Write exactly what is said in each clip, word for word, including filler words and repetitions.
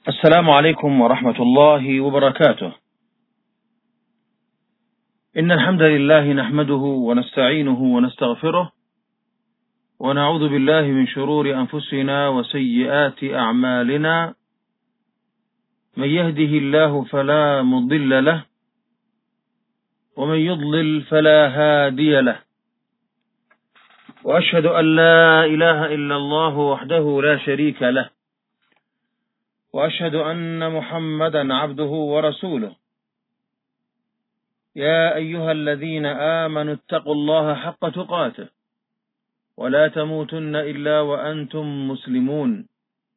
السلام عليكم ورحمة الله وبركاته. إن الحمد لله نحمده ونستعينه ونستغفره ونعوذ بالله من شرور أنفسنا وسيئات أعمالنا، من يهده الله فلا مضل له ومن يضلل فلا هادي له، وأشهد أن لا إله إلا الله وحده لا شريك له، وأشهد أن محمدا عبده ورسوله. يا أيها الذين آمنوا اتقوا الله حق تقاته ولا تموتن إلا وأنتم مسلمون.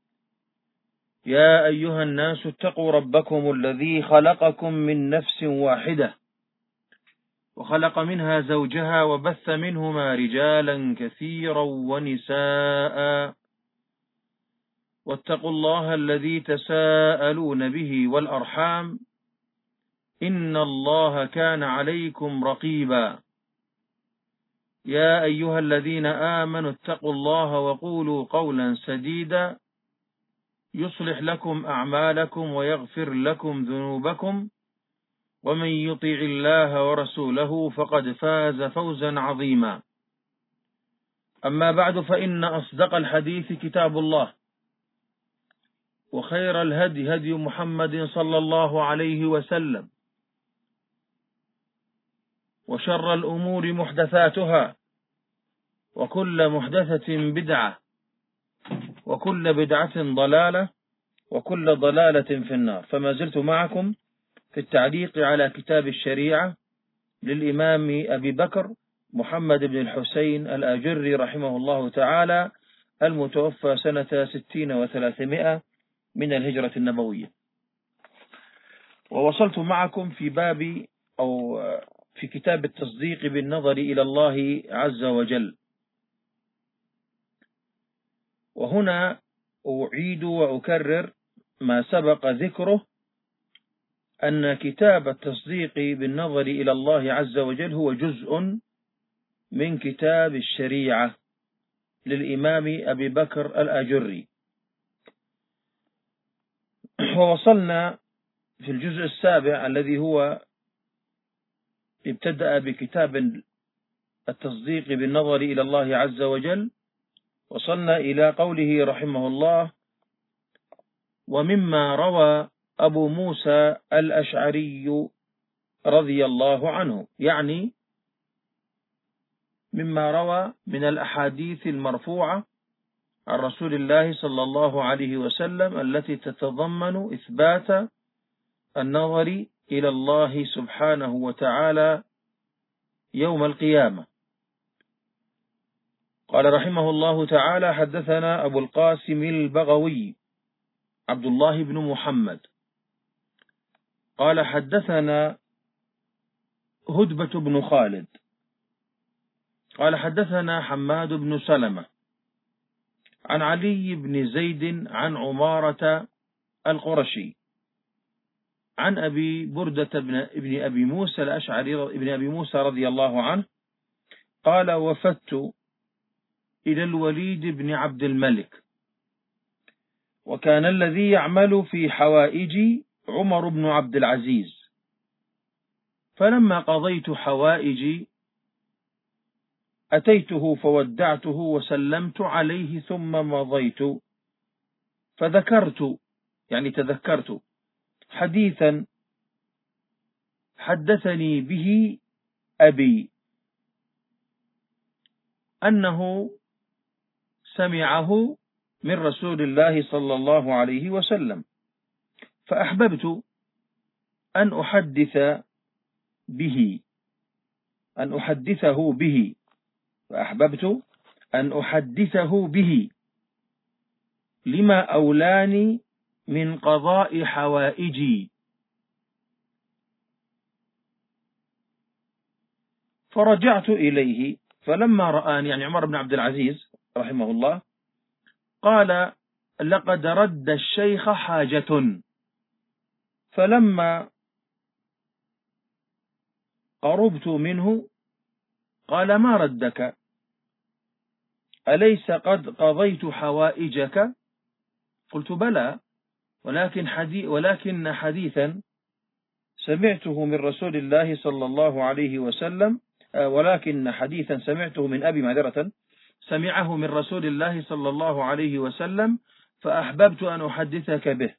يا أيها الناس اتقوا ربكم الذي خلقكم من نفس واحدة وخلق منها زوجها وبث منهما رجالا كثيرا ونساء، واتقوا الله الذي تساءلون به والأرحام إن الله كان عليكم رقيبا. يا أيها الذين آمنوا اتقوا الله وقولوا قولا سديدا يصلح لكم أعمالكم ويغفر لكم ذنوبكم، ومن يطع الله ورسوله فقد فاز فوزا عظيما. أما بعد، فإن أصدق الحديث كتاب الله، وخير الهدي هدي محمد صلى الله عليه وسلم، وشر الأمور محدثاتها، وكل محدثة بدعة، وكل بدعة ضلالة، وكل ضلالة في النار. فما زلت معكم في التعليق على كتاب الشريعة للإمام أبي بكر محمد بن الحسين الآجري رحمه الله تعالى، المتوفى سنة ستين وثلاثمائة من الهجرة النبوية. ووصلت معكم في باب أو في كتاب التصديق بالنظر إلى الله عز وجل. وهنا أعيد وأكرر ما سبق ذكره، أن كتاب التصديق بالنظر إلى الله عز وجل هو جزء من كتاب الشريعة للإمام أبي بكر الآجري. ووصلنا في الجزء السابع الذي هو ابتدأ بكتاب التصديق بالنظر إلى الله عز وجل. وصلنا إلى قوله رحمه الله: ومما روى أبو موسى الأشعري رضي الله عنه، يعني مما روى من الأحاديث المرفوعة عن رسول الله صلى الله عليه وسلم التي تتضمن إثبات النظر إلى الله سبحانه وتعالى يوم القيامة. قال رحمه الله تعالى: حدثنا أبو القاسم البغوي عبد الله بن محمد قال حدثنا هدبة بن خالد قال حدثنا حماد بن سلمة عن علي بن زيد عن عمارة القرشي عن أبي بردة بن ابن أبي موسى الأشعري ابن أبي موسى رضي الله عنه قال: وفدت إلى الوليد بن عبد الملك، وكان الذي يعمل في حوائجي عمر بن عبد العزيز، فلما قضيت حوائجي أتيته فودعته وسلمت عليه، ثم مضيت فذكرت يعني تذكرت حديثا حدثني به أبي أنه سمعه من رسول الله صلى الله عليه وسلم، فأحببت أن أحدث به أن أحدثه به فأحببت أن أحدثه به لما أولاني من قضاء حوائجي. فرجعت إليه فلما رآني، يعني عمر بن عبد العزيز رحمه الله، قال: لقد رد الشيخ حاجة. فلما قربت منه قال: ما ردك؟ أليس قد قضيت حوائجك؟ قلت: بلى، ولكن حديث ولكن حديثا سمعته من رسول الله صلى الله عليه وسلم ولكن حديثا سمعته من أبي معذرة سمعه من رسول الله صلى الله عليه وسلم فأحببت أن أحدثك به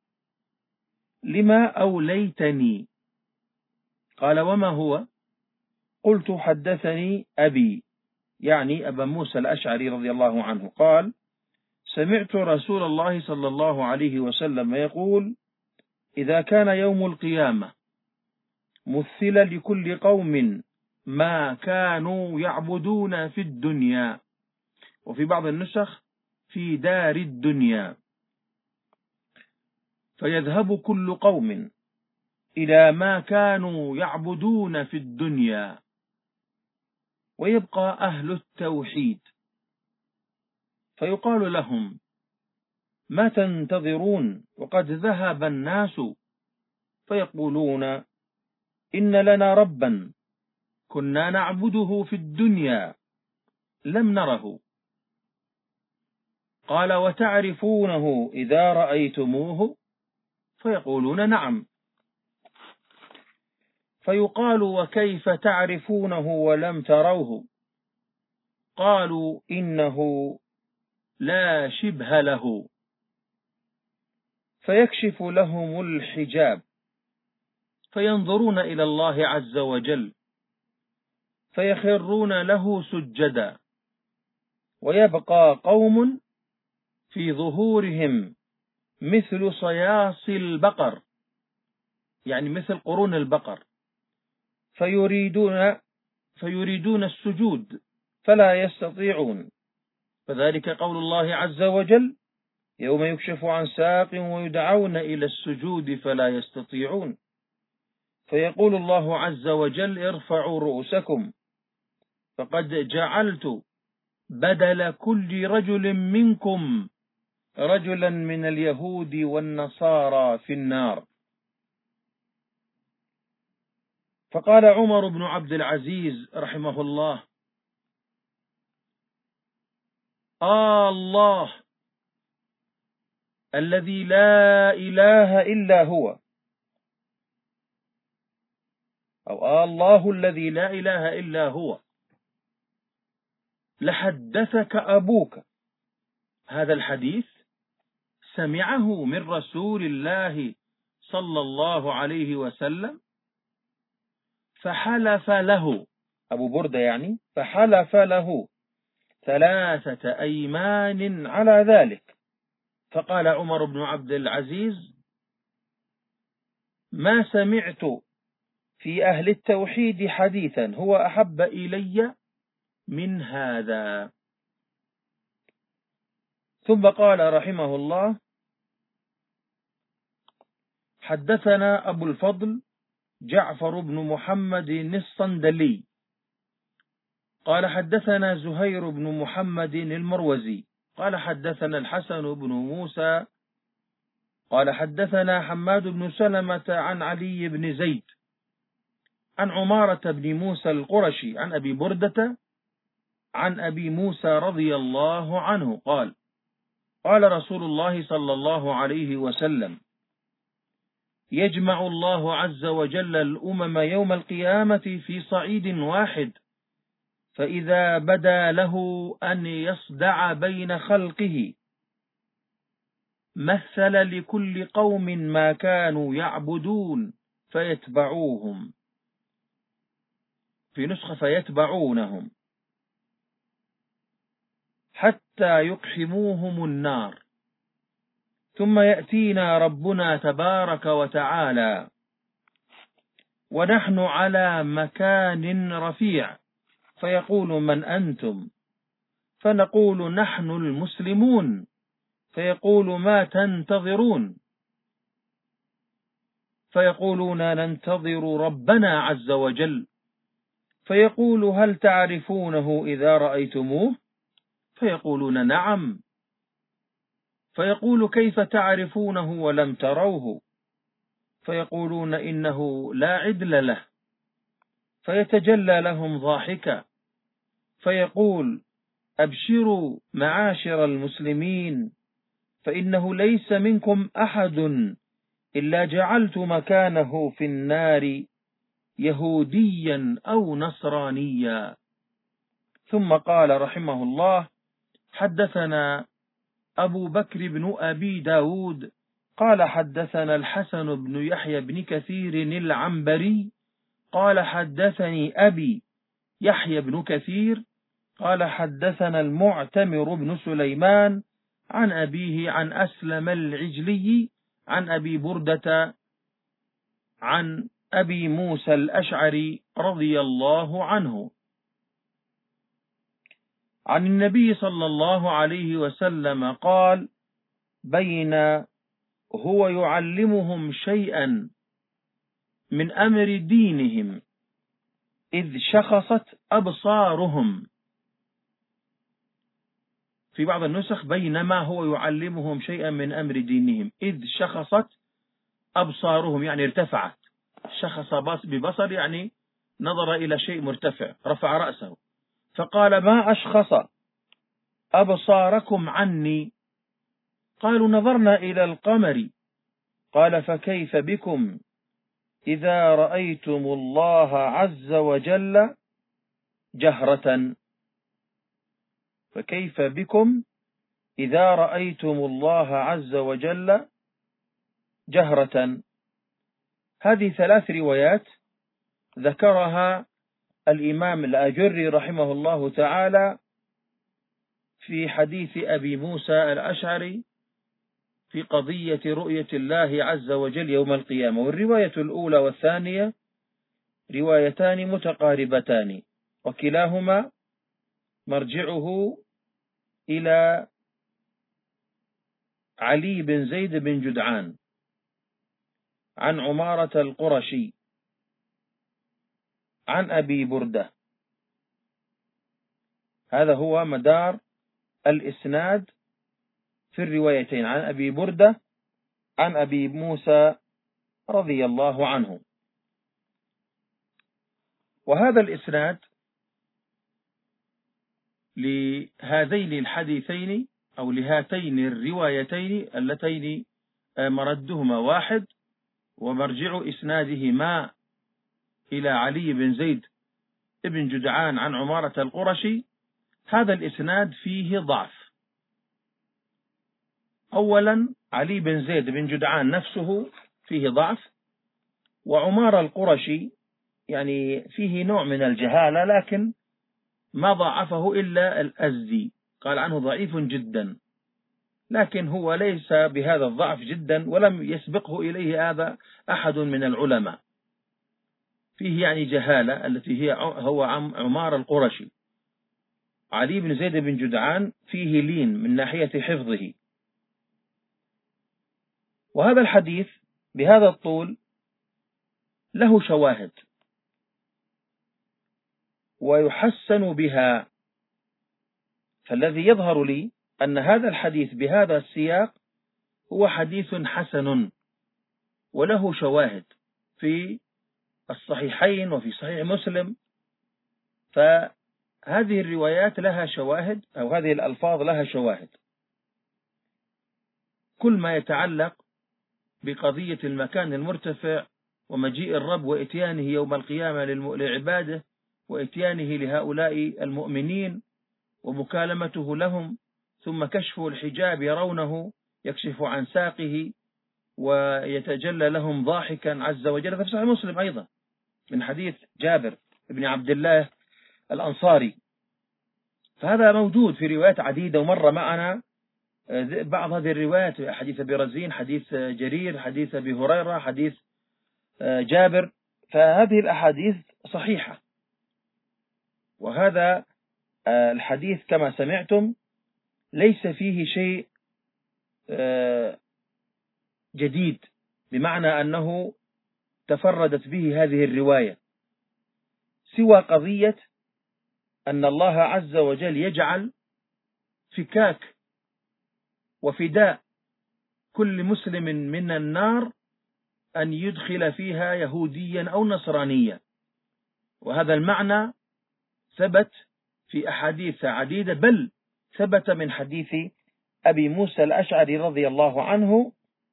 لما أوليتني. قال وما هو؟ قلت حدثني أبي، يعني أبا موسى الأشعري رضي الله عنه، قال سمعت رسول الله صلى الله عليه وسلم يقول إذا كان يوم القيامة مثل لكل قوم ما كانوا يعبدون في الدنيا، وفي بعض النسخ في دار الدنيا، فيذهب كل قوم إلى ما كانوا يعبدون في الدنيا ويبقى أهل التوحيد، فيقال لهم ما تنتظرون وقد ذهب الناس؟ فيقولون إن لنا ربا كنا نعبده في الدنيا لم نره. قال وتعرفونه إذا رأيتموه؟ فيقولون نعم. فيقال وكيف تعرفونه ولم تروه؟ قالوا إنه لا شبه له. فيكشف لهم الحجاب فينظرون إلى الله عز وجل فيخرون له سجدا، ويبقى قوم في ظهورهم مثل صياص البقر، يعني مثل قرون البقر، فيريدون فيريدون السجود فلا يستطيعون، فذلك قول الله عز وجل يوم يكشف عن ساق ويدعون إلى السجود فلا يستطيعون. فيقول الله عز وجل ارفعوا رؤوسكم فقد جعلت بدل كل رجل منكم رجلا من اليهود والنصارى في النار. فقال عمر بن عبد العزيز رحمه الله آه الله الذي لا إله إلا هو، أو آه الله الذي لا إله إلا هو لحدثك أبوك. هذا الحديث سمعه من رسول الله صلى الله عليه وسلم، فحلف له أبو بردة، يعني فحلف له ثلاثة أيمان على ذلك. فقال عمر بن عبد العزيز ما سمعت في أهل التوحيد حديثا هو أحب إلي من هذا. ثم قال رحمه الله حدثنا أبو الفضل جعفر بن محمد الصندلي قال حدثنا زهير بن محمد المروزي قال حدثنا الحسن بن موسى قال حدثنا حماد بن سلمة عن علي بن زيد عن عمارة بن موسى القرشي عن أبي بردة عن أبي موسى رضي الله عنه قال قال رسول الله صلى الله عليه وسلم يجمع الله عز وجل الأمم يوم القيامة في صعيد واحد، فإذا بدا له أن يصدع بين خلقه مثل لكل قوم ما كانوا يعبدون فيتبعوهم، في نسخة فيتبعونهم حتى يقحموهم النار، ثم يأتينا ربنا تبارك وتعالى ونحن على مكان رفيع فيقول من أنتم؟ فنقول نحن المسلمون، فيقول ما تنتظرون؟ فيقولون ننتظر ربنا عز وجل، فيقول هل تعرفونه إذا رأيتموه؟ فيقولون نعم. فيقول كيف تعرفونه ولم تروه؟ فيقولون إنه لا عدل له، فيتجلى لهم ضاحكا فيقول أبشروا معاشر المسلمين فإنه ليس منكم أحد إلا جعلت مكانه في النار يهوديا أو نصرانيا. ثم قال رحمه الله: حدثنا أبو بكر بن أبي داود قال حدثنا الحسن بن يحيى بن كثير العنبري قال حدثني أبي يحيى بن كثير قال حدثنا المعتمر بن سليمان عن أبيه عن أسلم العجلي عن أبي بردة عن أبي موسى الأشعري رضي الله عنه عن النبي صلى الله عليه وسلم قال: بين هو يعلمهم شيئا من أمر دينهم إذ شخصت أبصارهم. في بعض النسخ: بينما هو يعلمهم شيئا من أمر دينهم إذ شخصت أبصارهم، يعني ارتفعت. شخص ببصر يعني نظر إلى شيء مرتفع، رفع رأسه، فقال: ما أشخص أبصاركم عني؟ قالوا: نظرنا إلى القمر. قال: فكيف بكم إذا رأيتم الله عز وجل جهرة؟ فكيف بكم إذا رأيتم الله عز وجل جهرة. هذه ثلاث روايات ذكرها الإمام الآجري رحمه الله تعالى في حديث أبي موسى الأشعري في قضية رؤية الله عز وجل يوم القيامة. والرواية الأولى والثانية روايتان متقاربتان، وكلاهما مرجعه إلى علي بن زيد بن جدعان عن عمارة القرشي عن أبي بردة. هذا هو مدار الإسناد في الروايتين، عن أبي بردة عن أبي موسى رضي الله عنه. وهذا الإسناد لهذين الحديثين أو لهاتين الروايتين اللتين مردهما واحد، ومرجع إسنادهما إلى علي بن زيد بن جدعان عن عمارة القرشي. هذا الإسناد فيه ضعف. أولا، علي بن زيد بن جدعان نفسه فيه ضعف، وعمار القرشي يعني فيه نوع من الجهالة، لكن ما ضعفه إلا الأزدي، قال عنه ضعيف جدا، لكن هو ليس بهذا الضعف جدا، ولم يسبقه إليه هذا أحد من العلماء. فيه يعني جهالة التي هي هو عمار القرشي. علي بن زيد بن جدعان فيه لين من ناحية حفظه. وهذا الحديث بهذا الطول له شواهد ويحسن بها، فالذي يظهر لي أن هذا الحديث بهذا السياق هو حديث حسن وله شواهد في الصحيحين وفي صحيح مسلم. فهذه الروايات لها شواهد، أو هذه الألفاظ لها شواهد. كل ما يتعلق بقضية المكان المرتفع ومجيء الرب وإتيانه يوم القيامة لعباده، وإتيانه لهؤلاء المؤمنين ومكالمته لهم، ثم كشف الحجاب يرونه يكشف عن ساقه ويتجلى لهم ضاحكا عز وجل، في صحيح مسلم أيضا من حديث جابر بن عبد الله الأنصاري. فهذا موجود في روايات عديدة، ومر معنا بعض هذه الروايات: حديث أبي رزين، حديث جرير، حديث أبي هريرة، حديث جابر. فهذه الأحاديث صحيحة. وهذا الحديث كما سمعتم ليس فيه شيء جديد، بمعنى أنه تفردت به هذه الرواية، سوى قضية أن الله عز وجل يجعل فكاك وفداء كل مسلم من النار أن يدخل فيها يهوديا أو نصرانيا. وهذا المعنى ثبت في أحاديث عديدة، بل ثبت من حديث أبي موسى الأشعري رضي الله عنه،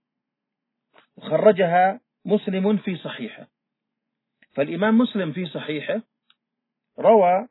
خرجها مسلم في صحيحه. فالإمام مسلم في صحيحه روى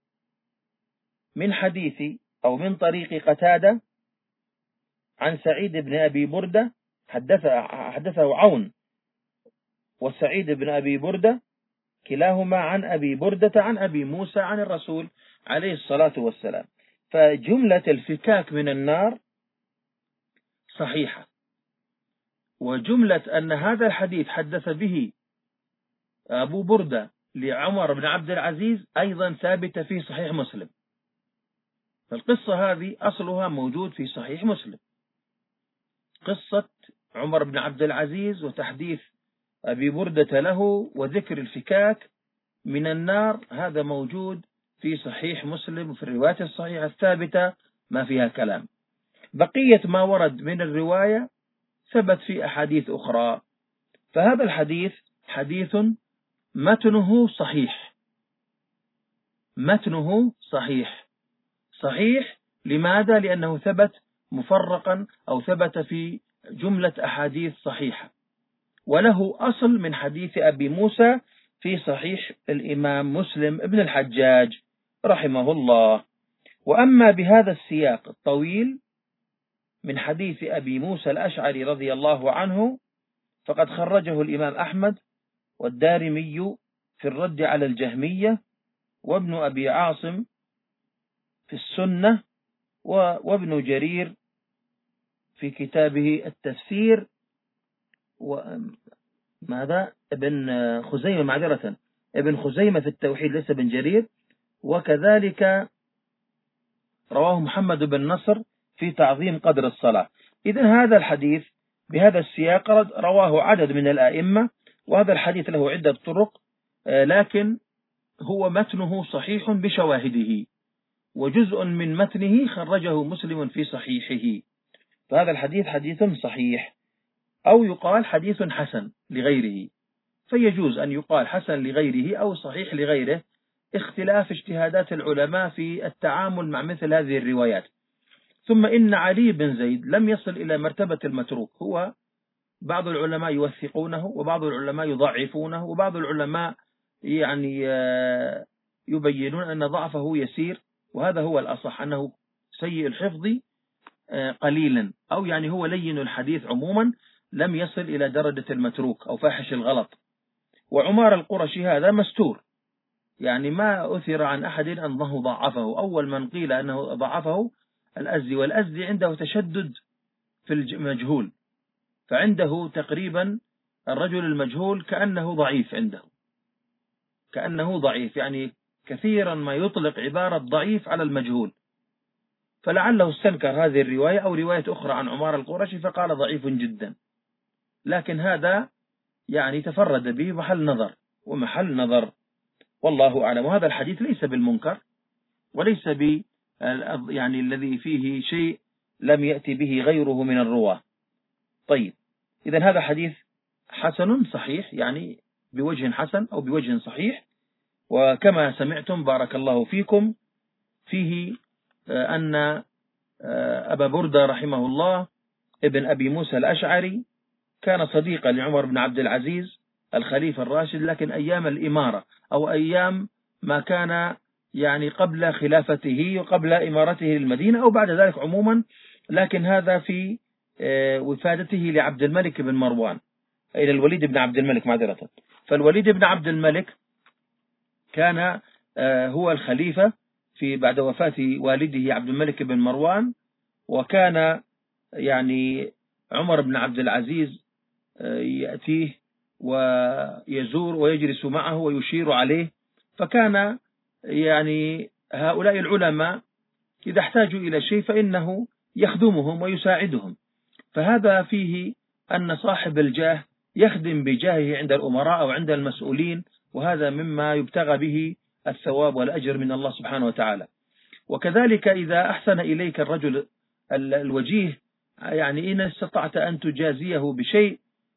من حديث أو من طريق قتادة عن سعيد بن أبي بردة، حدثه, حدثه عون وسعيد بن أبي بردة كلاهما عن أبي بردة عن أبي موسى عن الرسول عليه الصلاة والسلام. فجملة الفكاك من النار صحيحة، وجملة أن هذا الحديث حدث به أبو بردة لعمر بن عبد العزيز أيضا ثابتة في صحيح مسلم. فالقصة هذه أصلها موجود في صحيح مسلم، قصة عمر بن عبد العزيز وتحديث أبي بردة له وذكر الفكاك من النار، هذا موجود في صحيح مسلم وفي الروايات الصحيحة الثابتة ما فيها كلام. بقية ما ورد من الرواية ثبت في أحاديث أخرى. فهذا الحديث حديث متنه صحيح، متنه صحيح. صحيح لماذا؟ لأنه ثبت مفرقا أو ثبت في جملة أحاديث صحيحة، وله أصل من حديث أبي موسى في صحيح الإمام مسلم ابن الحجاج رحمه الله. وأما بهذا السياق الطويل من حديث أبي موسى الأشعري رضي الله عنه فقد خرجه الإمام أحمد والدارمي في الرد على الجهمية، وابن أبي عاصم في السنة، وابن جرير في كتابه التفسير، وماذا ابن خزيمة معذرة ابن خزيمة في التوحيد ليس ابن جرير، وكذلك رواه محمد بن نصر في تعظيم قدر الصلاة. إذن هذا الحديث بهذا السياق رواه عدد من الآئمة، وهذا الحديث له عدة طرق، لكن هو متنه صحيح بشواهده، وجزء من متنه خرجه مسلم في صحيحه. فهذا الحديث حديث صحيح، أو يقال حديث حسن لغيره، فيجوز أن يقال حسن لغيره أو صحيح لغيره، اختلاف اجتهادات العلماء في التعامل مع مثل هذه الروايات. ثم إن علي بن زيد لم يصل إلى مرتبة المتروك، هو بعض العلماء يوثقونه وبعض العلماء يضعفونه، وبعض العلماء يعني يبينون أن ضعفه يسير، وهذا هو الأصح أنه سيء الحفظ قليلا، أو يعني هو لين الحديث عموما، لم يصل إلى درجة المتروك أو فاحش الغلط. وعمار القرشي هذا مستور، يعني ما أثر عن أحد أنه ضعفه. أول من قيل أنه ضعفه الأزدي، والأزدي عنده تشدد في المجهول، فعنده تقريبا الرجل المجهول كأنه ضعيف، عنده كأنه ضعيف، يعني كثيرا ما يطلق عبارة ضعيف على المجهول، فلعله استنكر هذه الرواية أو رواية أخرى عن عمار القرشي فقال ضعيف جدا، لكن هذا يعني تفرد به محل نظر ومحل نظر، والله أعلم. وهذا الحديث ليس بالمنكر، وليس ب يعني الذي فيه شيء لم يأتي به غيره من الرواة. طيب، إذن هذا حديث حسن صحيح، يعني بوجه حسن أو بوجه صحيح. وكما سمعتم بارك الله فيكم فيه أن أبا بردة رحمه الله ابن أبي موسى الأشعري كان صديقا لعمر بن عبد العزيز الخليفة الراشد، لكن أيام الإمارة أو أيام ما كان يعني قبل خلافته وقبل إمارته للمدينة أو بعد ذلك عموما، لكن هذا في وفادته لعبد الملك بن مروان، إلى الوليد بن عبد الملك معذرة. فالوليد بن عبد الملك كان هو الخليفة في بعد وفاة والده عبد الملك بن مروان، وكان يعني عمر بن عبد العزيز يأتيه ويزور ويجلس معه ويشير عليه، فكان يعني هؤلاء العلماء إذا احتاجوا إلى شيء فإنه يخدمهم ويساعدهم. فهذا فيه أن صاحب الجاه يخدم بجاهه عند الأمراء أو عند المسؤولين، وهذا مما يبتغى به الثواب والأجر من الله سبحانه وتعالى. وكذلك إذا أحسن إليك الرجل الوجيه، يعني إن استطعت أن تجازيه بشيء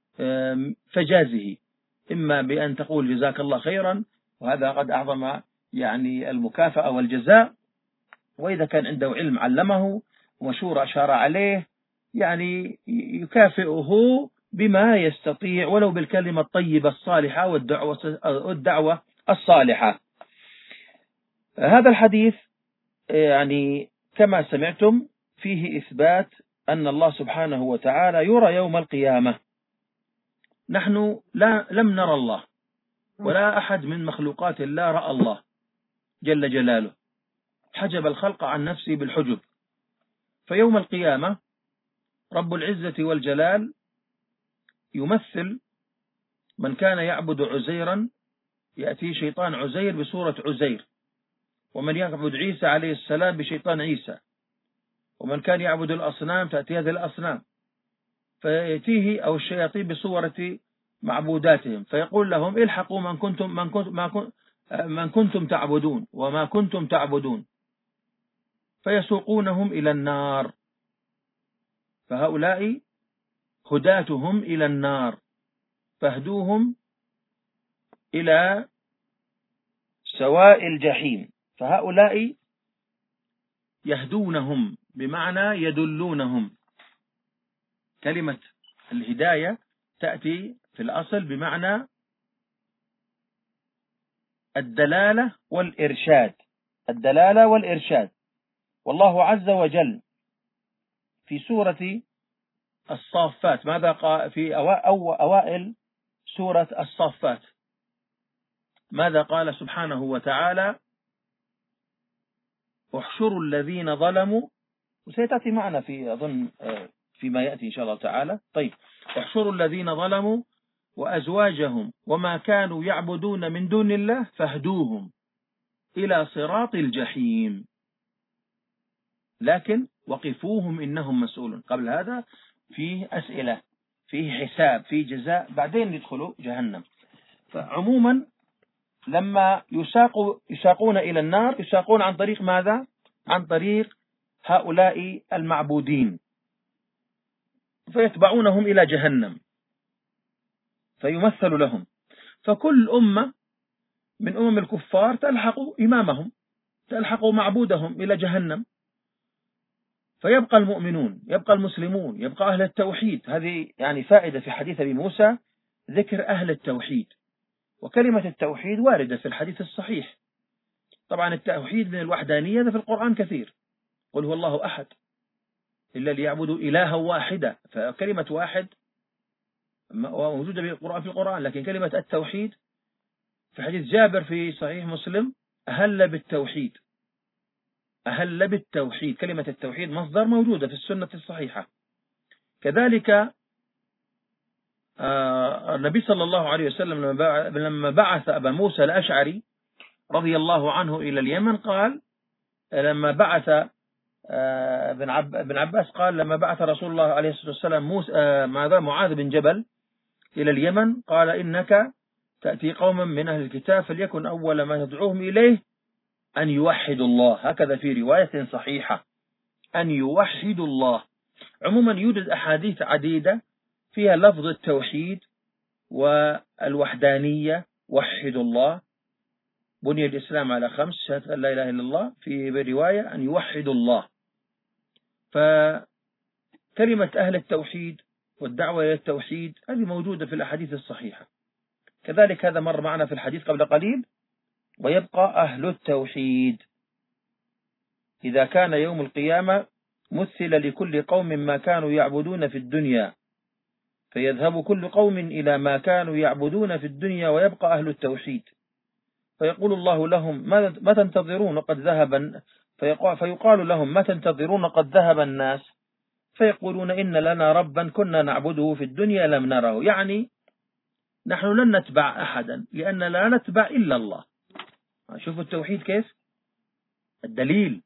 فجازه، إما بأن تقول جزاك الله خيرا، وهذا قد أعظم يعني المكافأة والجزاء، وإذا كان عنده علم علمه، ومشورة أشار عليه، يعني يكافئه بما يستطيع ولو بالكلمة الطيبة الصالحة والدعوة, والدعوة الصالحة. هذا الحديث يعني كما سمعتم فيه إثبات أن الله سبحانه وتعالى يرى يوم القيامة. نحن لا لم نرى الله، ولا أحد من مخلوقات الله رأى الله جل جلاله، حجب الخلق عن نفسه بالحجب. فيوم القيامة رب العزة والجلال يمثل من كان يعبد عزيرا، يأتي شيطان عزير بصورة عزير، ومن يعبد عيسى عليه السلام بشيطان عيسى، ومن كان يعبد الأصنام تأتي هذه الأصنام، فيأتيه أو الشياطين بصورة معبوداتهم، فيقول لهم الحقوا من كنتم من كنتم ما كنتم من كنتم تعبدون وما كنتم تعبدون، فيسوقونهم إلى النار. فهؤلاء هداتهم إلى النار، فاهدوهم إلى سواء الجحيم. فهؤلاء يهدونهم بمعنى يدلونهم. كلمة الهداية تأتي في الأصل بمعنى الدلالة والإرشاد، الدلالة والإرشاد. والله عز وجل في سورة الصافات ماذا قال في أوائل سورة الصافات؟ ماذا قال سبحانه وتعالى؟ احشروا الذين ظلموا، وسيتأتي معنا في أظن فيما يأتي إن شاء الله تعالى. طيب، احشروا الذين ظلموا وأزواجهم وما كانوا يعبدون من دون الله فاهدوهم إلى صراط الجحيم، لكن وقفوهم إنهم مسؤولون. قبل هذا فيه أسئلة، فيه حساب، فيه جزاء، بعدين يدخلوا جهنم. فعموما لما يساقوا يساقون إلى النار يساقون عن طريق ماذا؟ عن طريق هؤلاء المعبودين، فيتبعونهم إلى جهنم فيمثل لهم. فكل أمة من أمم الكفار تلحق إمامهم، تلحق معبودهم إلى جهنم، فيبقى المؤمنون، يبقى المسلمون، يبقى أهل التوحيد. هذه يعني فائدة في حديث أبي موسى ذكر أهل التوحيد، وكلمة التوحيد واردة في الحديث الصحيح. طبعا التوحيد من الوحدانية في القرآن كثير، قل هو الله أحد إلا ليعبدوا إلها واحدة، فكلمة واحد موجودة في القرآن في القرآن لكن كلمة التوحيد في حديث جابر في صحيح مسلم أهل بالتوحيد، أهل بالتوحيد. كلمة التوحيد مصدر موجودة في السنة الصحيحة. كذلك النبي صلى الله عليه وسلم لما بعث أبا موسى الأشعري رضي الله عنه إلى اليمن قال، لما بعث ابن عباس قال لما بعث رسول الله عليه الصلاة والسلام موسى ماذا معاذ بن جبل إلى اليمن قال إنك تأتي قوما من أهل الكتاب فليكن أول ما تدعوهم إليه أن يوحدوا الله، هكذا في رواية صحيحة، أن يوحدوا الله. عموما يوجد أحاديث عديدة فيها لفظ التوحيد والوحدانية، وحدوا الله، بني الإسلام على خمس، شهادة أن لا إله إلا الله، في رواية أن يوحدوا الله. فكلمة أهل التوحيد والدعوة إلى التوحيد هذه موجودة في الأحاديث الصحيحة. كذلك هذا مر معنا في الحديث قبل قليل، ويبقى أهل التوحيد. إذا كان يوم القيامة مثل لكل قوم ما كانوا يعبدون في الدنيا، فيذهب كل قوم إلى ما كانوا يعبدون في الدنيا ويبقى أهل التوحيد، فيقول الله لهم ما تنتظرون قد ذهب، فيقال لهم ما تنتظرون قد ذهب الناس، فيقولون إن لنا ربا كنا نعبده في الدنيا لم نره. يعني نحن لن نتبع أحدا لأن لا نتبع إلا الله. شوفوا التوحيد كيف، الدليل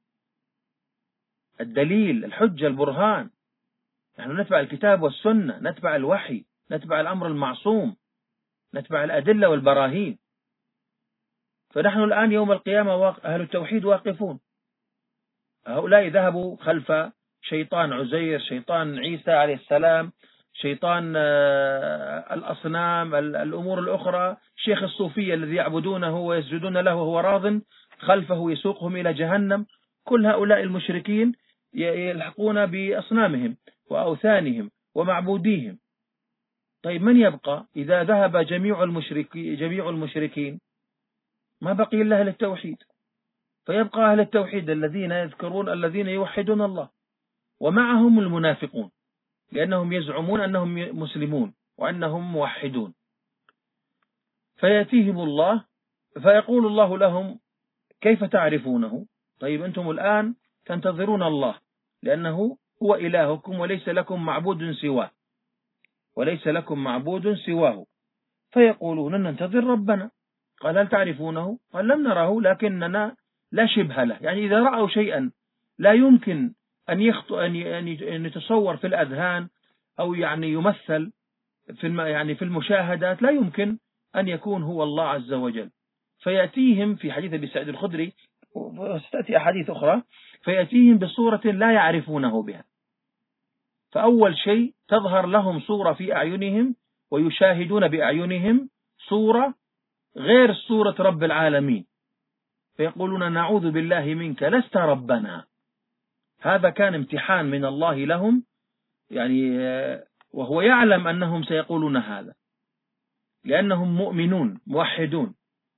الدليل الحجة البرهان. نحن نتبع الكتاب والسنة، نتبع الوحي، نتبع الأمر المعصوم، نتبع الأدلة والبراهين. فنحن الآن يوم القيامة أهل التوحيد واقفون. هؤلاء ذهبوا خلف شيطان عزير، شيطان عيسى عليه السلام، شيطان الأصنام، الأمور الأخرى، شيخ الصوفية الذي يعبدونه ويسجدون له وهو راض خلفه يسوقهم إلى جهنم. كل هؤلاء المشركين يلحقون بأصنامهم وأوثانهم ومعبوديهم. طيب من يبقى إذا ذهب جميع المشركين جميع المشركين؟ ما بقي إلا أهل التوحيد، فيبقى أهل التوحيد الذين يذكرون الذين يوحدون الله، ومعهم المنافقون لأنهم يزعمون أنهم مسلمون وأنهم موحدون. فيأتيهم الله فيقول الله لهم كيف تعرفونه؟ طيب أنتم الآن تنتظرون الله لأنه هو إلهكم وليس لكم معبود سواه وليس لكم معبود سواه فيقولون ننتظر ربنا. قال هل تعرفونه؟ قال لم نره لكننا لا شبه له. يعني إذا رأوا شيئا لا يمكن أن يخطئ أن يتصور في الأذهان أو يعني يمثل في يعني في المشاهدات، لا يمكن أن يكون هو الله عز وجل. فيأتيهم في حديث أبي سعيد الخدري وستأتي أحاديث أخرى، فيأتيهم بصورة لا يعرفونه بها. فأول شيء تظهر لهم صورة في أعينهم ويشاهدون بأعينهم صورة غير صورة رب العالمين، فيقولون نعوذ بالله منك لست ربنا. هذا كان امتحان من الله لهم، يعني وهو يعلم أنهم سيقولون هذا لأنهم مؤمنون موحدون.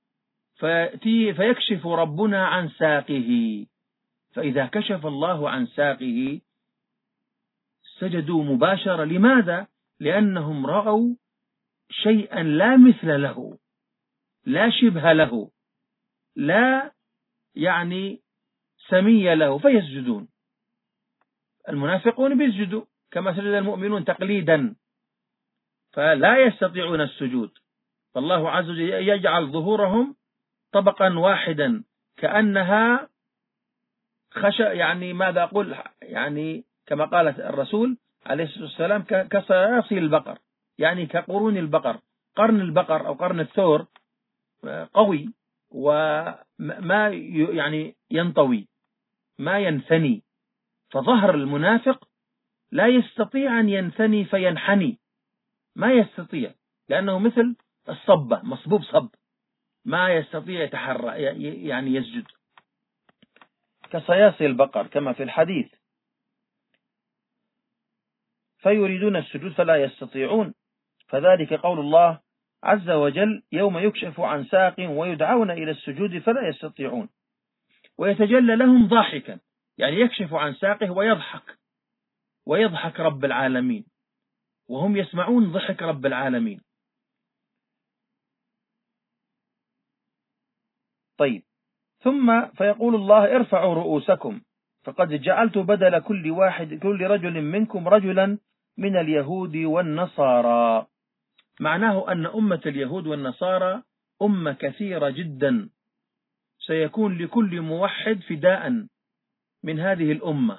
فيكشف ربنا عن ساقه، فإذا كشف الله عن ساقه سجدوا مباشرة. لماذا؟ لأنهم رأوا شيئا لا مثل له، لا شبه له، لا يعني سمي له، فيسجدون. المنافقون بيسجدوا كما سجد المؤمنون تقليدا، فلا يستطيعون السجود. فالله عز وجل يجعل ظهورهم طبقا واحدا كأنها خشى، يعني ماذا أقول، يعني كما قال الرسول عليه الصلاة والسلام كصياصي البقر، يعني كقرون البقر. قرن البقر أو قرن الثور قوي وما يعني ينطوي ما ينثني، فظهر المنافق لا يستطيع أن ينثني فينحني، ما يستطيع لأنه مثل الصبة مصبوب صب، ما يستطيع يتحرك يعني يسجد كصياصي البقر كما في الحديث. فيريدون السجود فلا يستطيعون. فذلك قول الله عز وجل يوم يكشف عن ساق ويدعون إلى السجود فلا يستطيعون. ويتجلى لهم ضاحكا، يعني يكشف عن ساقه ويضحك، ويضحك رب العالمين وهم يسمعون ضحك رب العالمين. طيب ثم فيقول الله ارفعوا رؤوسكم فقد جعلت بدل كل واحد كل رجل منكم رجلا من اليهود والنصارى. معناه أن أمة اليهود والنصارى أمة كثيرة جدا، سيكون لكل موحد فداء من هذه الأمة.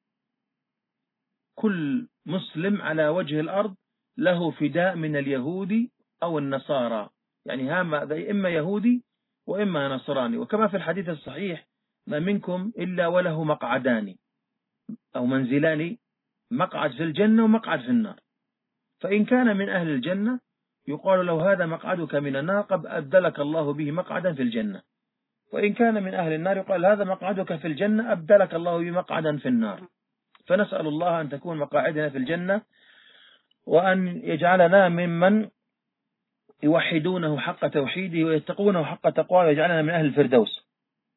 كل مسلم على وجه الأرض له فداء من اليهود أو النصارى، يعني هذا إما يهودي وإما نصراني. وكما في الحديث الصحيح ما منكم إلا وله مقعدان أو منزلان، مقعد في الجنة ومقعد في النار. فإن كان من أهل الجنة يقال له هذا مقعدك من النار قد أبدلك الله به مقعدا في الجنة، وإن كان من أهل النار يقال هذا مقعدك في الجنة أبدلك الله به مقعدا في النار. فنسأل الله أن تكون مقاعدنا في الجنة، وأن يجعلنا ممن يوحدونه حق توحيده ويتقونه حق تقواه، ويجعلنا من أهل الفردوس.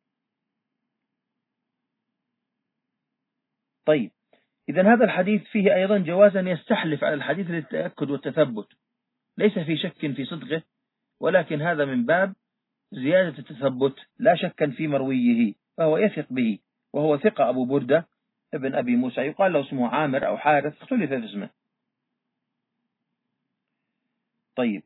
طيب إذن هذا الحديث فيه أيضا جوازا يستحلف على الحديث للتأكد والتثبت، ليس في شك في صدقه، ولكن هذا من باب زيادة التثبت، لا شك في مرويه، فهو يثق به، وهو ثقة أبو بردة ابن أبي موسى، يقال له اسمه عامر أو حارث، اختلف في اسمه. طيب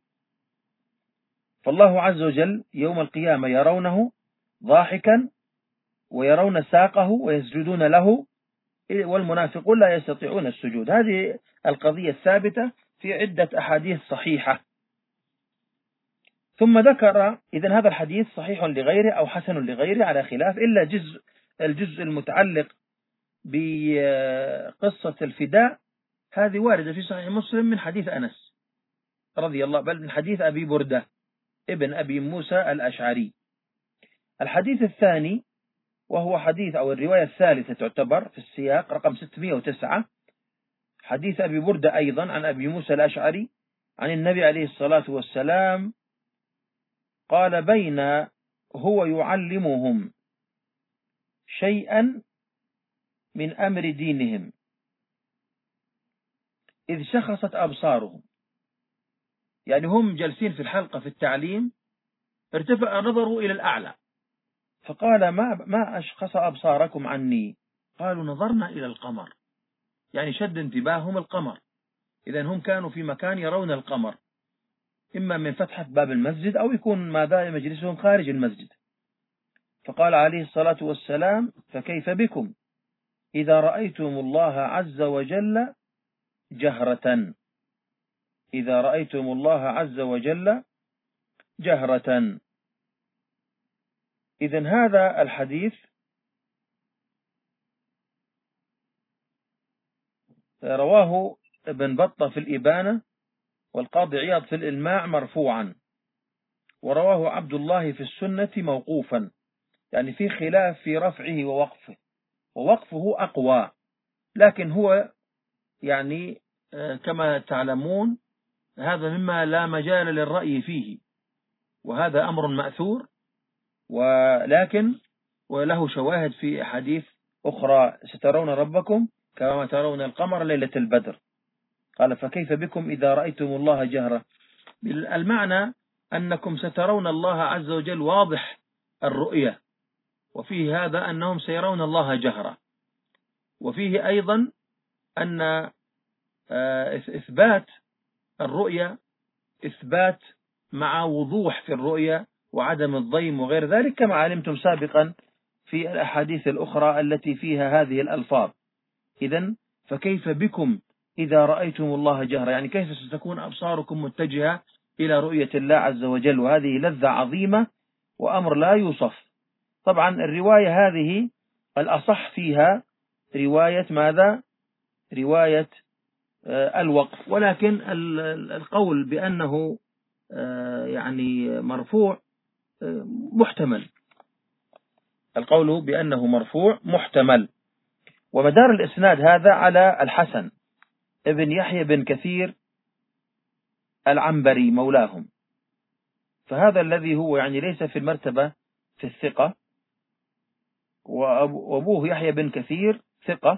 فالله عز وجل يوم القيامة يرونه ضاحكا ويرون ساقه ويسجدون له، والمنافقون لا يستطيعون السجود. هذه القضية الثابتة في عدة أحاديث صحيحة. ثم ذكر إذن هذا الحديث صحيح لغيره أو حسن لغيره على خلاف، إلا جزء الجزء المتعلق بقصة الفداء هذه واردة في صحيح مسلم من حديث أنس رضي الله، بل من حديث أبي بردة ابن أبي موسى الأشعري. الحديث الثاني وهو حديث أو الرواية الثالثة تعتبر في السياق رقم ستمائة وتسعة، حديث أبي بردة أيضا عن أبي موسى الأشعري عن النبي عليه الصلاة والسلام قال: بين هو يعلمهم شيئا من أمر دينهم إذ شخصت أبصارهم، يعني هم جالسين في الحلقة في التعليم، ارتفع نظره إلى الأعلى فقال: ما ما أشخص أبصاركم عني؟ قالوا: نظرنا إلى القمر، يعني شد انتباههم القمر. إذن هم كانوا في مكان يرون القمر، إما من فتحة باب المسجد أو يكون ماذا مجلسهم خارج المسجد. فقال عليه الصلاة والسلام: فكيف بكم إذا رأيتم الله عز وجل جهرة، إذا رأيتم الله عز وجل جهرة. إذن هذا الحديث رواه ابن بطة في الإبانة والقاضي عياض في الإلماع مرفوعا، ورواه عبد الله في السنة موقوفا، يعني في خلاف في رفعه ووقفه، ووقفه أقوى، لكن هو يعني كما تعلمون هذا مما لا مجال للرأي فيه، وهذا أمر مأثور، ولكن وله شواهد في أحاديث أخرى: سترون ربكم كما ترون القمر ليلة البدر. قال: فكيف بكم إذا رأيتم الله جهرة؟ المعنى أنكم سترون الله عز وجل واضح الرؤية، وفيه هذا أنهم سيرون الله جهرة، وفيه أيضا أن إثبات الرؤية إثبات مع وضوح في الرؤية وعدم الضيم وغير ذلك، كما علمتم سابقا في الأحاديث الأخرى التي فيها هذه الألفاظ. إذن فكيف بكم إذا رأيتم الله جهرة، يعني كيف ستكون أبصاركم متجهة إلى رؤية الله عز وجل، وهذه لذة عظيمة وأمر لا يوصف. طبعا الرواية هذه الأصح فيها رواية ماذا؟ رواية الوقف، ولكن القول بأنه يعني مرفوع محتمل، القول بأنه مرفوع محتمل. ومدار الإسناد هذا على الحسن ابن يحيى بن كثير العنبري مولاهم، فهذا الذي هو يعني ليس في المرتبة في الثقة، وأبوه يحيى بن كثير ثقة،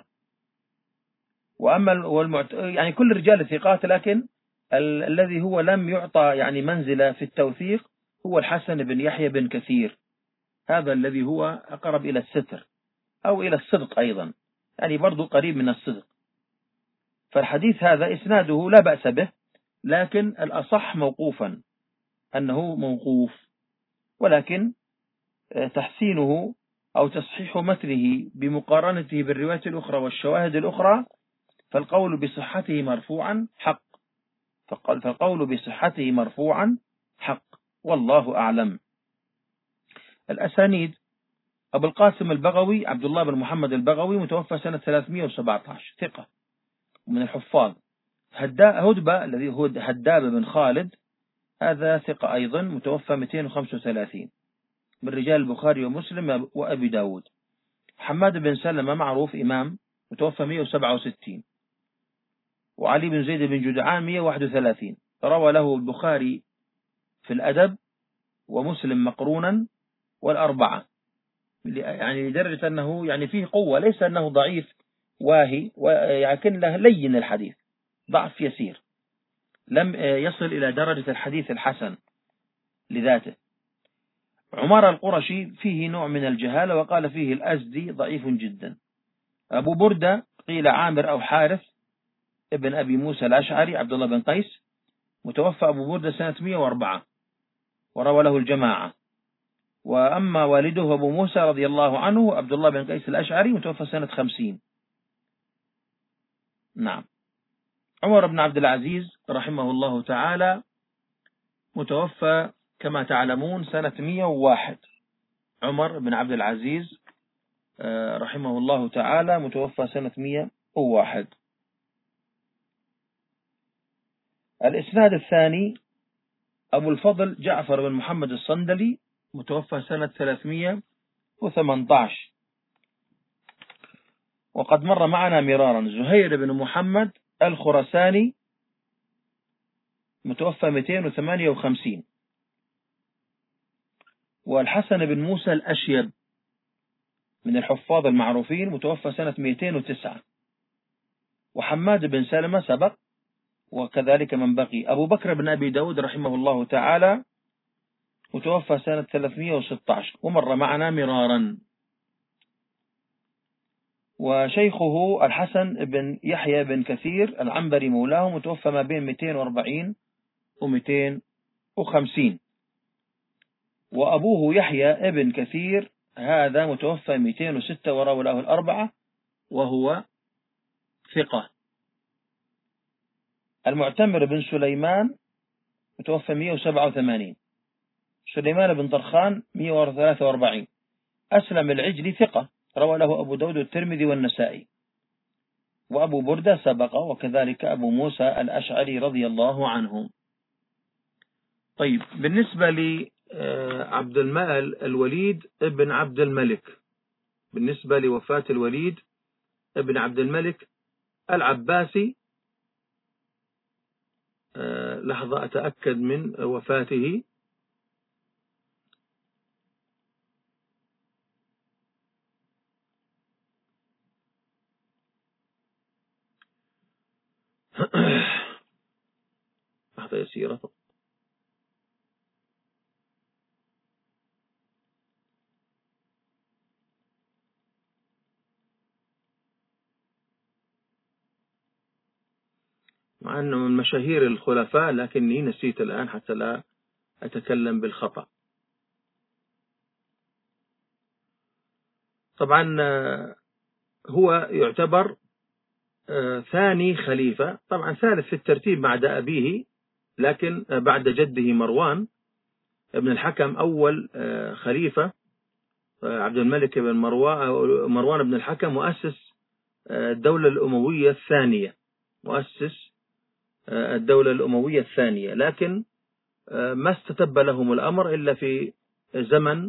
وأما والمعت... يعني كل رجال الثقات، لكن ال... الذي هو لم يعطى يعني منزلة في التوثيق هو الحسن بن يحيى بن كثير، هذا الذي هو أقرب إلى الستر أو إلى الصدق أيضا، يعني برضو قريب من الصدق. فالحديث هذا إسناده لا بأس به، لكن الأصح موقوفا أنه موقوف، ولكن تحسينه أو تصحيح متنه بمقارنته بالرواية الأخرى والشواهد الأخرى، فالقول بصحته مرفوعا حق، فالقول بصحته مرفوعا حق، والله أعلم. الأسانيد: أبو القاسم البغوي عبد الله بن محمد البغوي، متوفى سنة ثلاثمائة وسبعة عشر، ثقة من الحفاظ. هدبة الذي هو هداب بن خالد، هذا ثقة أيضا، متوفى مئتين وخمسة وثلاثين، من رجال البخاري ومسلم وأبي داود. حماد بن سلمة معروف إمام، متوفى مئة وسبعة وستين. وعلي بن زيد بن جدعان مئة وواحد وثلاثين، روى له البخاري في الأدب ومسلم مقرونا والأربعة، يعني لدرجة أنه يعني فيه قوة، ليس أنه ضعيف واهي، ولكن له لين الحديث، ضعف يسير، لم يصل إلى درجة الحديث الحسن لذاته. عمر القرشي فيه نوع من الجهالة، وقال فيه الأزدي ضعيف جدا. أبو بردة قيل عامر أو حارث ابن أبي موسى الأشعري عبد الله بن قيس، متوفى أبو بردة سنة مئة وأربعة، وروى له الجماعة. وأما والده أبو موسى رضي الله عنه عبد الله بن قيس الأشعري، متوفى سنة خمسين. نعم. عمر بن عبد العزيز رحمه الله تعالى، متوفى كما تعلمون سنة مئة وواحد. عمر بن عبد العزيز رحمه الله تعالى متوفى سنة مئة وواحد. الإسناد الثاني: أبو الفضل جعفر بن محمد الصندلي، متوفى سنة ثلاثمئة وثمانية عشر، وقد مر معنا مرارا. زهير بن محمد الخرساني متوفى مئتين وثمانية وخمسين. والحسن بن موسى الأشيب من الحفاظ المعروفين متوفى سنة مئتين وتسعة. وحماد بن سلمة سبق، وكذلك من بقي. أبو بكر بن أبي داود رحمه الله تعالى متوفى سنة ثلاثمئة وستة عشر ومر معنا مرارا. وشيخه الحسن بن يحيى بن كثير العنبري مولاه متوفى ما بين مئتين وأربعين ومئتين وخمسين. وأبوه يحيى ابن كثير هذا متوفى مئتين وستة وروى له الأربعة وهو ثقة. المعتمر بن سليمان متوفى مئة وسبعة وثمانين. سليمان بن طرخان مئة وثلاثة وأربعين. أسلم العجلي ثقة روى له أبو داود والترمذي والنسائي. وأبو بردة سبق، وكذلك أبو موسى الأشعري رضي الله عنه. طيب، بالنسبة لعبد المال الوليد ابن عبد الملك، بالنسبة لوفاة الوليد ابن عبد الملك العباسي، لحظة أتأكد من وفاته. لحظة يسيرة. مع أنه من مشاهير الخلفاء لكني نسيت الآن حتى لا أتكلم بالخطأ. طبعا هو يعتبر ثاني خليفة، طبعا ثالث في الترتيب بعد أبيه، لكن بعد جده مروان ابن الحكم أول خليفة. عبد الملك بن مروان مروان بن الحكم مؤسس الدولة الأموية الثانية، مؤسس الدولة الأموية الثانية، لكن ما استتب لهم الأمر إلا في زمن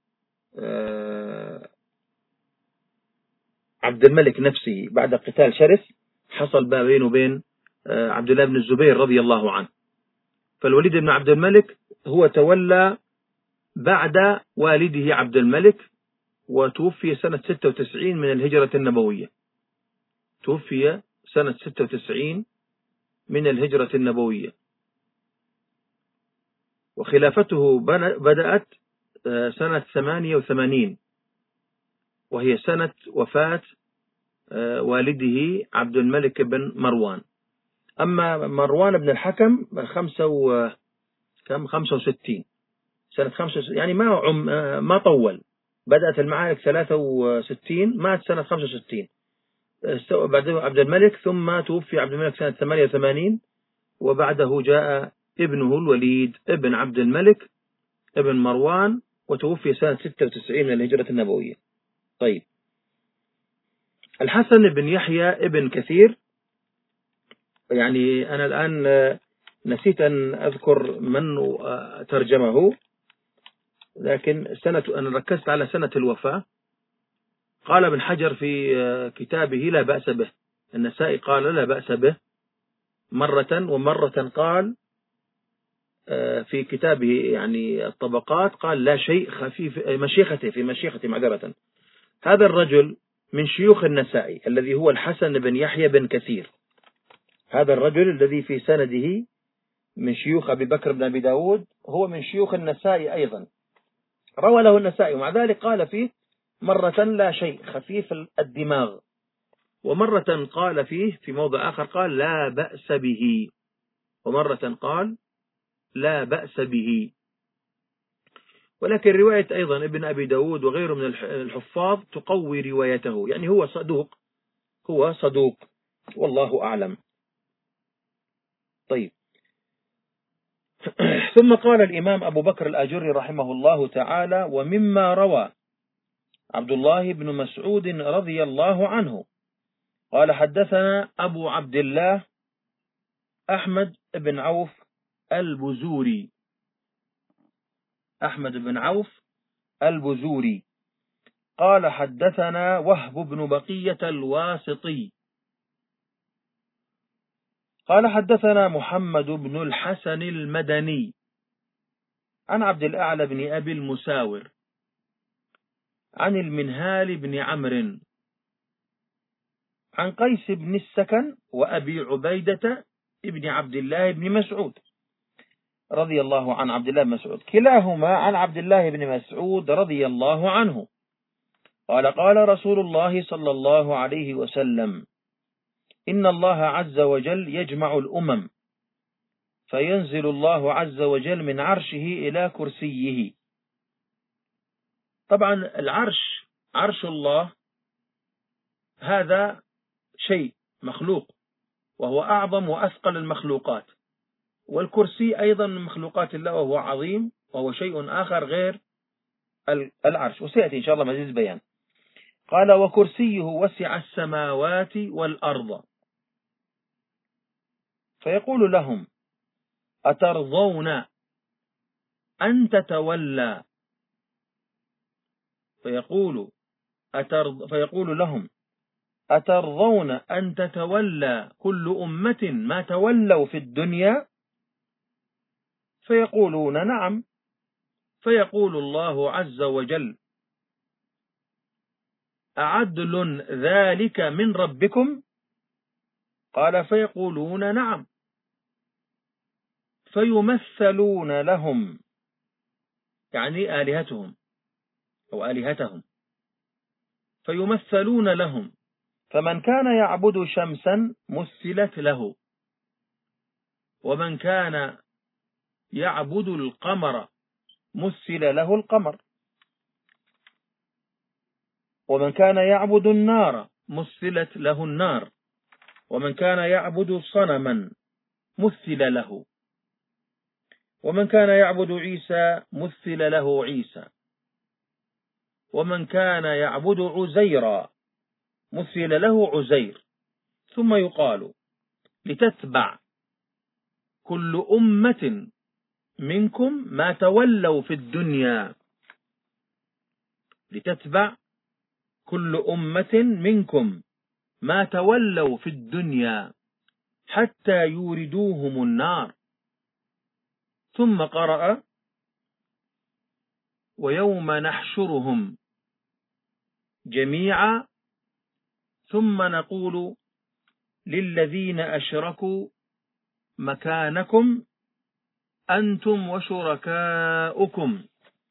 عبد الملك نفسه، بعد قتال شرس حصل بينه وبين عبد الله بن الزبير رضي الله عنه. فالوليد بن عبد الملك هو تولى بعد والده عبد الملك، وتوفي سنة ستة وتسعين من الهجرة النبوية. توفي سنة ستة وتسعين من الهجرة النبوية. وخلافته بدأت سنة ثمانية وثمانين، وهي سنة وفاة والده عبد الملك بن مروان. أما مروان بن الحكم خمسة و كم خمسة وستين سنة خمسة وستين، يعني ما عم ما طول. بدأت المعارك ثلاثة وستين، مات سنة خمسة وستين بعد عبد الملك، ثم توفي عبد الملك سنة ثمانية وثمانين، وبعده جاء ابنه الوليد ابن عبد الملك ابن مروان، وتوفي سنة ستة وتسعين من الهجرة النبوية. طيب، الحسن بن يحيى ابن كثير، يعني أنا الآن نسيت أن أذكر من ترجمه، لكن سنة أنا ركزت على سنة الوفاة. قال ابن حجر في كتابه لا بأس به، النسائي قال لا بأس به مرة، ومرة قال في كتابه يعني الطبقات قال لا شيء خفيف مشيخته في مشيخته معذرة. هذا الرجل من شيوخ النسائي الذي هو الحسن بن يحيى بن كثير، هذا الرجل الذي في سنده من شيوخ أبي بكر بن أبي داود هو من شيوخ النسائي أيضا، روى له النسائي، ومع ذلك قال فيه مرة لا شيء خفيف الدماغ، ومرة قال فيه في موضع آخر قال لا بأس به، ومرة قال لا بأس به. ولكن رواية أيضا ابن أبي داود وغيره من الحفاظ تقوي روايته، يعني هو صدوق، هو صدوق والله أعلم. طيب، ثم قال الإمام أبو بكر الآجري رحمه الله تعالى: ومما روى عبد الله بن مسعود رضي الله عنه قال حدثنا أبو عبد الله أحمد بن عوف البزوري، أحمد بن عوف البزوري قال حدثنا وهب بن بقية الواسطي قال حدثنا محمد بن الحسن المدني عن عبد الأعلى بن أبي المساور عن المنهال بن عمرو عن قيس بن السكن وأبي عبيدة ابن عبد الله بن مسعود رضي الله عن عبد الله بن مسعود كلاهما عن عبد الله بن مسعود رضي الله عنه قال قال رسول الله صلى الله عليه وسلم إن الله عز وجل يجمع الأمم فينزل الله عز وجل من عرشه إلى كرسيه. طبعا العرش عرش الله هذا شيء مخلوق وهو أعظم وأثقل المخلوقات، والكرسي أيضا من مخلوقات الله وهو عظيم وهو شيء آخر غير العرش، وسيأتي إن شاء الله مزيد بيان. قال وكرسيه وسع السماوات والأرض فيقول لهم أترضون أن تتولى فيقول أترض فيقول لهم أترضون أن تتولى كل أمة ما تولوا في الدنيا فيقولون نعم فيقول الله عز وجل أعدل ذلك من ربكم قال فيقولون نعم فيمثلون لهم يعني آلهتهم أو آلهتهم فيمثلون لهم فمن كان يعبد شمسا مثلت له ومن كان يعبد القمر مثل له القمر ومن كان يعبد النار مثلت له النار ومن كان يعبد صنما مثل له ومن كان يعبد عيسى مثل له عيسى ومن كان يعبد عزيرا مثل له عزير. ثم يقال لتتبع كل أمة منكم ما تولوا في الدنيا لتتبع كل أمة منكم ما تولوا في الدنيا حتى يوردوهم النار. ثم قرأ ويوم نحشرهم جميعا ثم نقول للذين أشركوا مكانكم أنتم وشركاؤكم.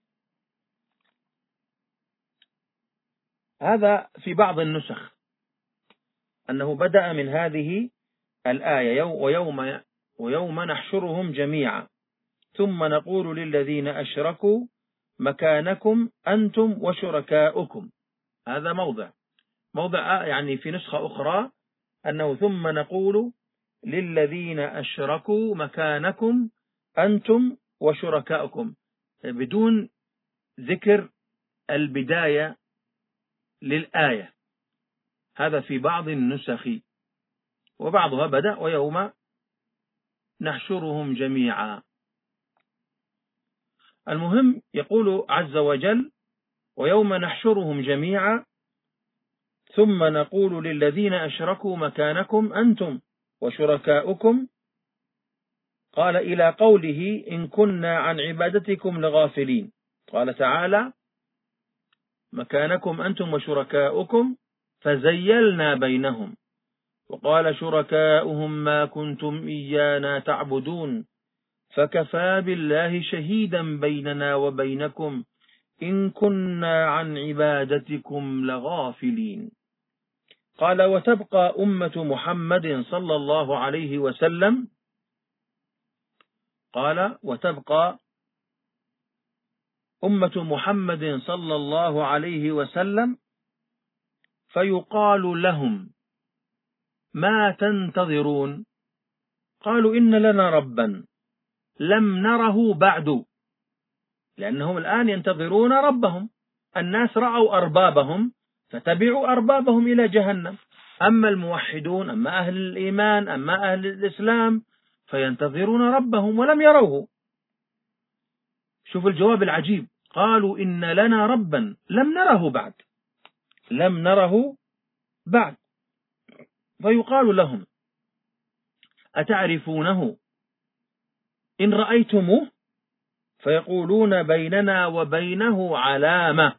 هذا في بعض النسخ أنه بدأ من هذه الآية ويوم, ويوم نحشرهم جميعا ثم نقول للذين أشركوا مكانكم أنتم وشركاؤكم. هذا موضع موضع يعني في نسخة أخرى أنه ثم نقول للذين أشركوا مكانكم أنتم وشركاؤكم بدون ذكر البداية للآية. هذا في بعض النسخ وبعضها بدأ ويوم نحشرهم جميعا. المهم يقول عز وجل ويوم نحشرهم جميعا ثم نقول للذين أشركوا مكانكم أنتم وشركاؤكم قال إلى قوله إن كنا عن عبادتكم لغافلين. قال تعالى مكانكم أنتم وشركاؤكم فزيلنا بينهم وقال شركاؤهم ما كنتم إيانا تعبدون فكفى بالله شهيدا بيننا وبينكم إن كنا عن عبادتكم لغافلين. قال وتبقى أمة محمد صلى الله عليه وسلم قال وتبقى أمة محمد صلى الله عليه وسلم فيقال لهم ما تنتظرون قالوا إن لنا ربا لم نره بعد، لأنهم الآن ينتظرون ربهم. الناس رأوا أربابهم فتبعوا أربابهم إلى جهنم، أما الموحدون أما أهل الإيمان أما أهل الإسلام فينتظرون ربهم ولم يروه. شوف الجواب العجيب، قالوا إن لنا ربا لم نره بعد، لم نره بعد. فيقال لهم: أتعرفونه إن رأيتموه؟ فيقولون: بيننا وبينه علامة.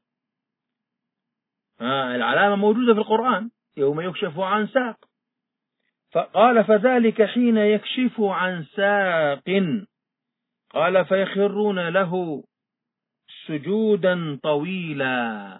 آه العلامة موجودة في القرآن: يوم يكشف عن ساق. فقال: فذلك حين يكشف عن ساق. قال: فيخرون له سجودا طويلا.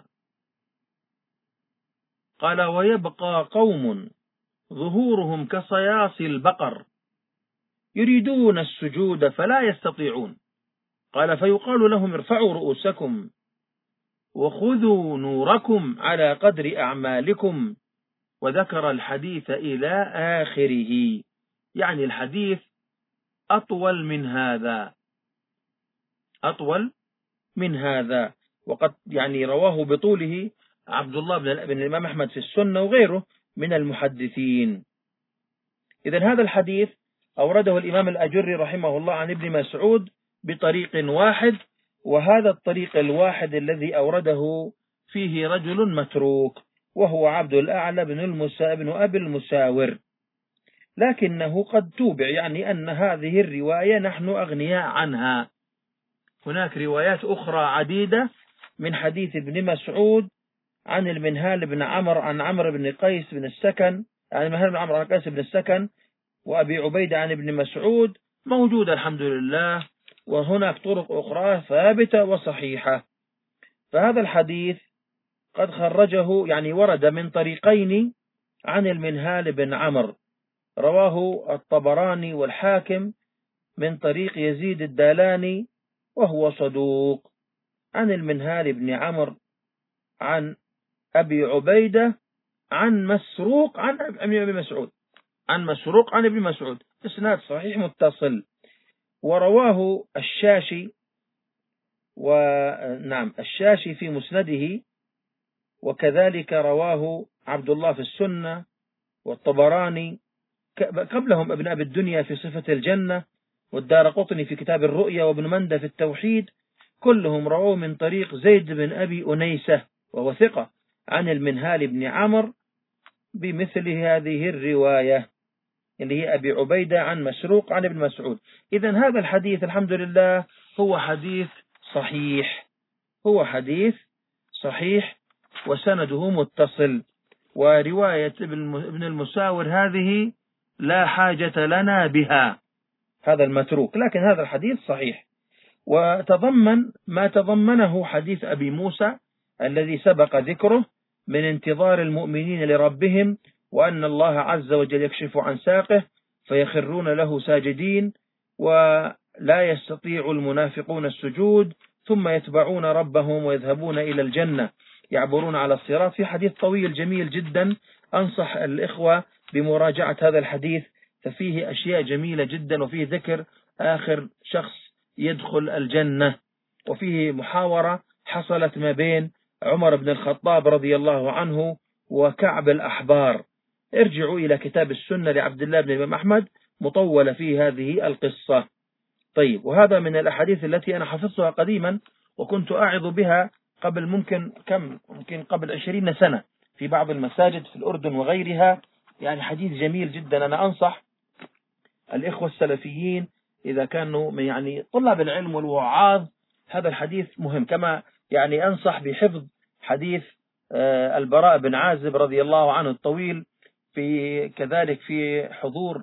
قال: ويبقى قوم ظهورهم كصياصي البقر يريدون السجود فلا يستطيعون. قال: فيقال لهم: ارفعوا رؤوسكم وخذوا نوركم على قدر أعمالكم. وذكر الحديث إلى آخره، يعني الحديث أطول من هذا، أطول من هذا. وقد يعني رواه بطوله عبد الله بن الإمام أحمد في السنة وغيره من المحدثين. إذن هذا الحديث أورده الإمام الأجري رحمه الله عن ابن مسعود بطريق واحد، وهذا الطريق الواحد الذي أورده فيه رجل متروك، وهو عبد الأعلى بن المسا بن أبي المساور، لكنه قد توبع، يعني أن هذه الرواية نحن أغنياء عنها. هناك روايات أخرى عديدة من حديث ابن مسعود عن المنهال بن عمرو عن عمرو بن قيس بن السكن، عن المنهال بن عمرو عن قيس بن السكن وأبي عبيدة عن ابن مسعود موجودة الحمد لله، وهناك طرق أخرى ثابتة وصحيحة. فهذا الحديث قد خرجه، يعني ورد من طريقين عن المنهال بن عمرو، رواه الطبراني والحاكم من طريق يزيد الدالاني وهو صدوق، عن المنهال بن عمرو عن أبي عبيدة عن مسروق عن ابن مسعود، عن مسروق عن ابن مسعود، إسناد صحيح متصل. ورواه الشاشي، ونعم الشاشي في مسنده، وكذلك رواه عبد الله في السنة والطبراني، قبلهم ابن أبي الدنيا في صفة الجنة، والدارقطني في كتاب الرؤيا، وابن مندى في التوحيد، كلهم رواه من طريق زيد بن أبي أنيسة وهو ثقة عن المنهال بن عمرو بمثل هذه الرواية اللي هي أبي عبيدة عن مسروق عن ابن مسعود. إذن هذا الحديث الحمد لله هو حديث صحيح، هو حديث صحيح وسنده متصل. ورواية ابن المساور هذه لا حاجة لنا بها، هذا المتروك، لكن هذا الحديث صحيح، وتضمن ما تضمنه حديث أبي موسى الذي سبق ذكره من انتظار المؤمنين لربهم، وأن الله عز وجل يكشف عن ساقه فيخرون له ساجدين، ولا يستطيع المنافقون السجود، ثم يتبعون ربهم ويذهبون إلى الجنة يعبرون على الصراط. في حديث طويل جميل جدا، أنصح الإخوة بمراجعة هذا الحديث، ففيه أشياء جميلة جدا، وفيه ذكر آخر شخص يدخل الجنة، وفيه محاورة حصلت ما بين عمر بن الخطاب رضي الله عنه وكعب الأحبار. ارجعوا إلى كتاب السنة لعبد الله بن الإمام أحمد، مطولة في هذه القصة. طيب، وهذا من الأحاديث التي أنا حفظتها قديما، وكنت أعظ بها قبل ممكن كم ممكن قبل عشرين سنة في بعض المساجد في الأردن وغيرها. يعني حديث جميل جدا. أنا أنصح الإخوة السلفيين إذا كانوا يعني طلاب العلم والوعاظ، هذا الحديث مهم. كما يعني أنصح بحفظ حديث البراء بن عازب رضي الله عنه الطويل، في كذلك في حضور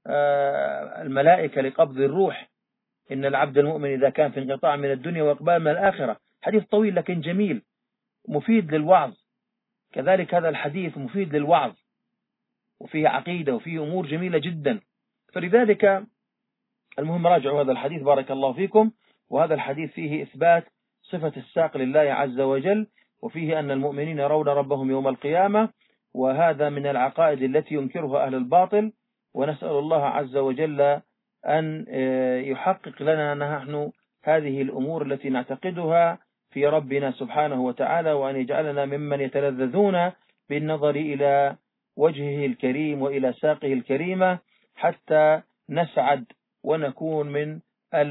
الملائكة لقبض الروح، إن العبد المؤمن إذا كان في انقطاع من الدنيا وإقبال من الآخرة. حديث طويل لكن جميل مفيد للوعظ. كذلك هذا الحديث مفيد للوعظ، وفيه عقيدة وفيه أمور جميلة جدا. فلذلك المهم راجعوا هذا الحديث بارك الله فيكم. وهذا الحديث فيه إثبات صفة الساق لله عز وجل، وفيه أن المؤمنين يرون ربهم يوم القيامة، وهذا من العقائد التي ينكرها أهل الباطل. ونسأل الله عز وجل أن يحقق لنا نحن هذه الأمور التي نعتقدها في ربنا سبحانه وتعالى، وأن يجعلنا ممن يتلذذون بالنظر إلى وجهه الكريم وإلى ساقه الكريمة، حتى نسعد ونكون من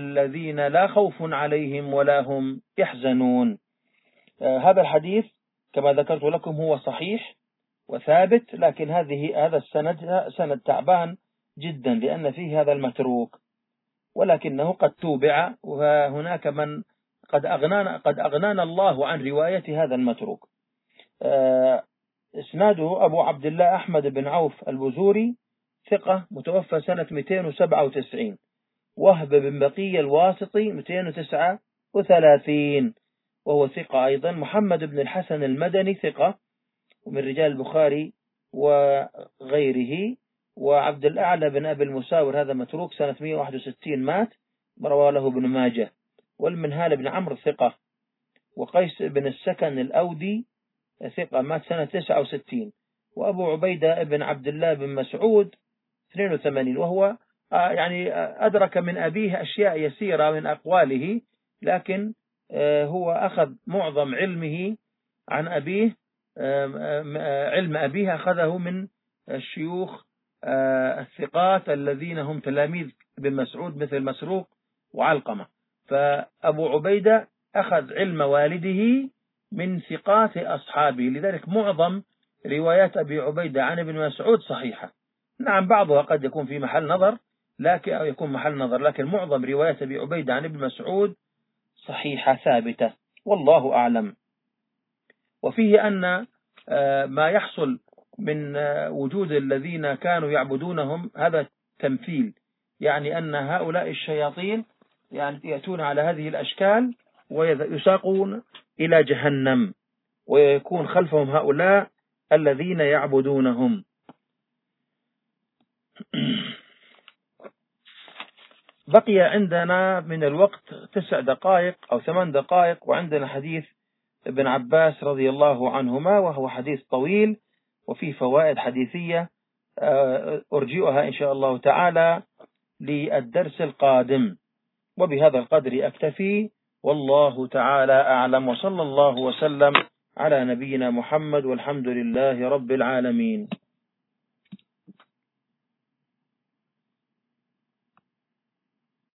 الذين لا خوف عليهم ولا هم يحزنون. آه هذا الحديث كما ذكرت لكم هو صحيح وثابت، لكن هذه هذا السند سند تعبان جدا لأن فيه هذا المتروك، ولكنه قد توبع، وهناك من قد أغنانا قد أغنانا الله عن رواية هذا المتروك. إسناده أبو عبد الله أحمد بن عوف البزوري، ثقة، متوفى سنة مئتين وسبعة وتسعين. وهب بن بقية الواسطي مئتين وتسعة وثلاثين وهو ثقة أيضا. محمد بن الحسن المدني ثقة ومن رجال البخاري وغيره. وعبد الأعلى بن أبي المساور هذا متروك، سنة مئة وواحد وستين مات، رواه له ابن ماجه. والمنهال بن عمرو ثقة. وقيس بن السكن الأودي ثقة، مات سنة تسعة وستين. وأبو عبيدة بن عبد الله بن مسعود اثنين وثمانين، وهو يعني أدرك من أبيه أشياء يسيرة من أقواله، لكن هو أخذ معظم علمه عن أبيه، علم أبيه أخذه من الشيوخ الثقات الذين هم تلاميذ بن مسعود مثل مسروق وعلقمة. فأبو عبيدة أخذ علم والده من ثقات أصحابه، لذلك معظم روايات أبي عبيدة عن ابن مسعود صحيحة. نعم بعضها قد يكون في محل نظر، لكن أو يكون محل نظر لكن معظم روايات أبي عبيدة عن ابن مسعود صحيحة ثابتة، والله أعلم. وفيه أن ما يحصل من وجود الذين كانوا يعبدونهم هذا تمثيل، يعني أن هؤلاء الشياطين يعني يأتون على هذه الأشكال ويساقون إلى جهنم، ويكون خلفهم هؤلاء الذين يعبدونهم. بقي عندنا من الوقت تسع دقائق أو ثمان دقائق، وعندنا حديث ابن عباس رضي الله عنهما، وهو حديث طويل وفيه فوائد حديثية أرجئها إن شاء الله تعالى للدرس القادم. وبهذا القدر أكتفي، والله تعالى أعلم، وصلى الله وسلم على نبينا محمد، والحمد لله رب العالمين.